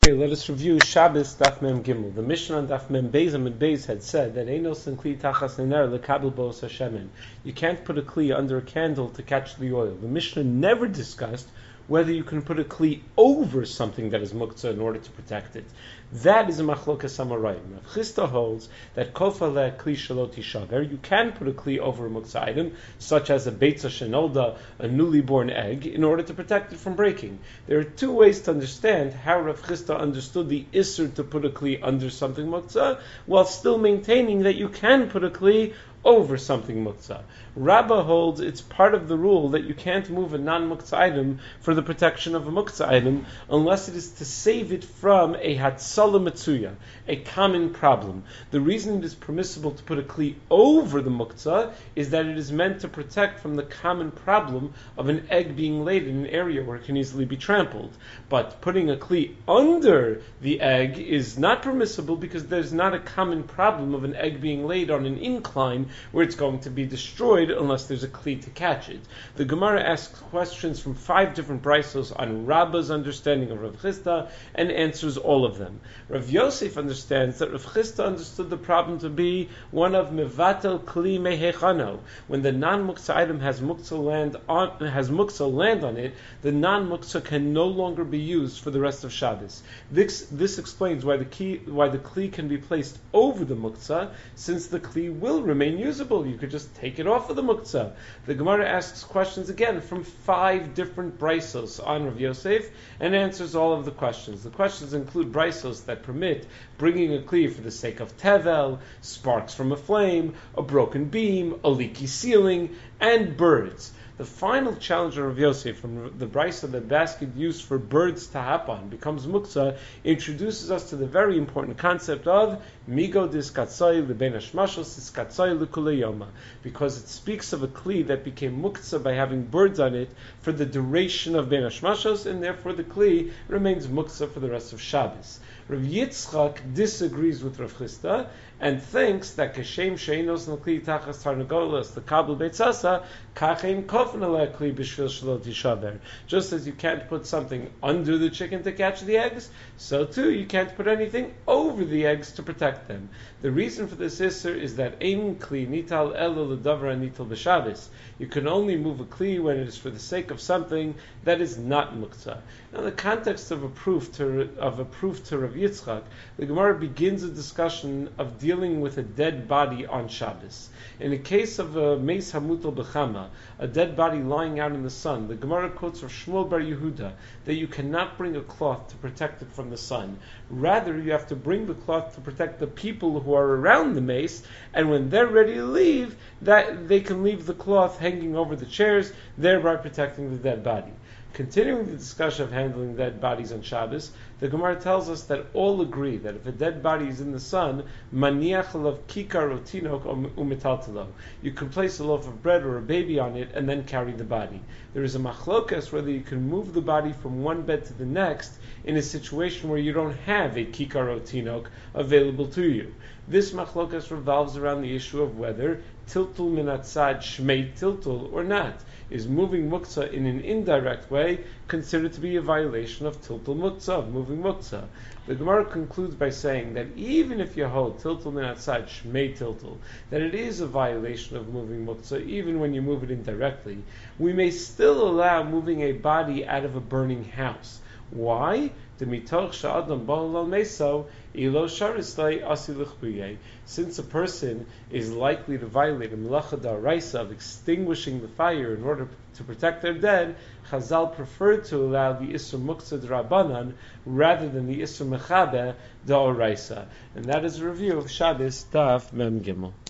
Okay, let us review Shabbos Daf Mem Gimel. The Mishnah on Daf Mem Beis and Beis had said that Einos and Kli Tachas Nener Lekabel Bos Hashemen. You can't put a Kli under a candle to catch the oil. The Mishnah never discussed whether you can put a Kli over something that is muktzah in order to protect it. That is a machlokas amarayim. Rav Chisda holds that kofa le Kli shalot yishaver. You can put a Kli over a muktzah item, such as a beitza shenolda, a newly born egg, in order to protect it from breaking. There are two ways to understand how Rav Chisda understood the isser to put a Kli under something muktzah, while still maintaining that you can put a Kli over something muktzah. Rabbah holds it's part of the rule that you can't move a non-muktzah item for the protection of a muktzah item unless it is to save it from a hatzala metzuya, a common problem. The reason it is permissible to put a kli over the muktzah is that it is meant to protect from the common problem of an egg being laid in an area where it can easily be trampled. But putting a kli under the egg is not permissible because there's not a common problem of an egg being laid on an incline where it's going to be destroyed unless there's a kli to catch it. The Gemara asks questions from 5 different brisos on Rabbah's understanding of Rav Chisda and answers all of them. Rav Yosef understands that Rav Chisda understood the problem to be one of mevatel kli mehechano. When the non-muktzah item has muktzah land on it, the non-muktzah can no longer be used for the rest of Shabbos. This explains why the kli can be placed over the muktzah, since the kli will remain usable. You could just take it off of the muktzah. The Gemara asks questions again from 5 different brisos on Rav Yosef and answers all of the questions. The questions include brisos that permit bringing a kli for the sake of tevel, sparks from a flame, a broken beam, a leaky ceiling, and birds. The final challenge of Rav Yosef from the brisa that basket used for birds to hop on becomes muktzah introduces us to the very important concept of migo diskatzoi lebein hashmashos diskatzoi l'kulei, because it speaks of a kli that became muktzah by having birds on it for the duration of bein hashmashos, and therefore the kli remains muktzah for the rest of Shabbos. Rav Yitzchak disagrees with Rav Chisda and thinks that kashem sheinos l'kli tachas tarnagolas l'kabel beitzasa kachein kofan ala kli b'shvil shalot yishaver. Just as you can't put something under the chicken to catch the eggs, so too you can't put anything over the eggs to protect them. The reason for this isser is that ein kli nital elo l'davar nital b'Shabbos. You can only move a kli when it is for the sake of something that is not muktzah. Now, in the context of a proof to Rav Yitzchak, the Gemara begins a discussion of dealing with a dead body on Shabbos. In the case of a meis hamutal b'chama, a dead body lying out in the sun, the Gemara quotes of Shmuel bar Yehuda that you cannot bring a cloth to protect it from the sun. Rather, you have to bring the cloth to protect the people who are around the mace, and when they're ready to leave, that they can leave the cloth hanging over the chairs, thereby protecting the dead body. Continuing the discussion of handling dead bodies on Shabbos, the Gemara tells us that all agree that if a dead body is in the sun, maniach alav kikar o tinok umetaltalo. You can place a loaf of bread or a baby on it and then carry the body. There is a machlokas whether you can move the body from one bed to the next in a situation where you don't have a kikar o tinok available to you. This machlokas revolves around the issue of whether tiltul minatzad shmei tiltul or not. Is moving muktzah in an indirect way considered to be a violation of tiltul muktzah, of moving muktzah? The Gemara concludes by saying that even if you hold tiltul min atzad shmei tiltul, that it is a violation of moving muktzah, even when you move it indirectly, we may still allow moving a body out of a burning house. Why? Since a person is likely to violate a melacha da'oraisa of extinguishing the fire in order to protect their dead, Chazal preferred to allow the Isser Muktzah D'Rabbanan rather than the Isser Mechabe Da'oraisa. And that is a review of Shabbos Daf Mem Gimel.